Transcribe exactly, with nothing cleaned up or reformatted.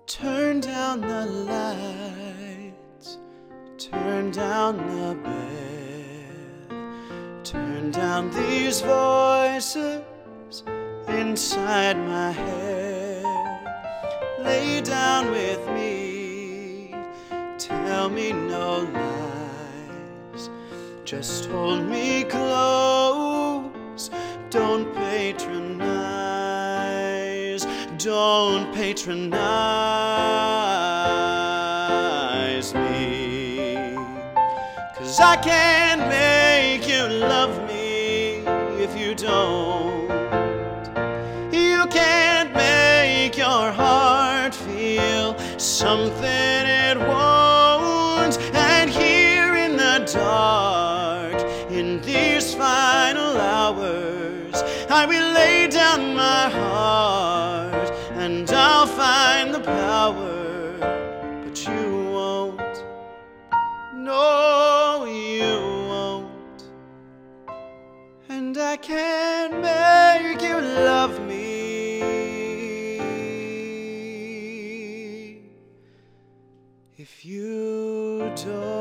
Turn down the lights, turn down the bed, turn down these voices inside my head. Lay down with me, tell me no lies, just hold me close, don't patronize, don't patronize me. 'Cause I can't make you love me if you don't. You can't make your heart feel something it won't. And here in the dark, in these final hours, I will lay down my heart and I'll find the power, but you won't. No, you won't. And I can't make you love me if you don't.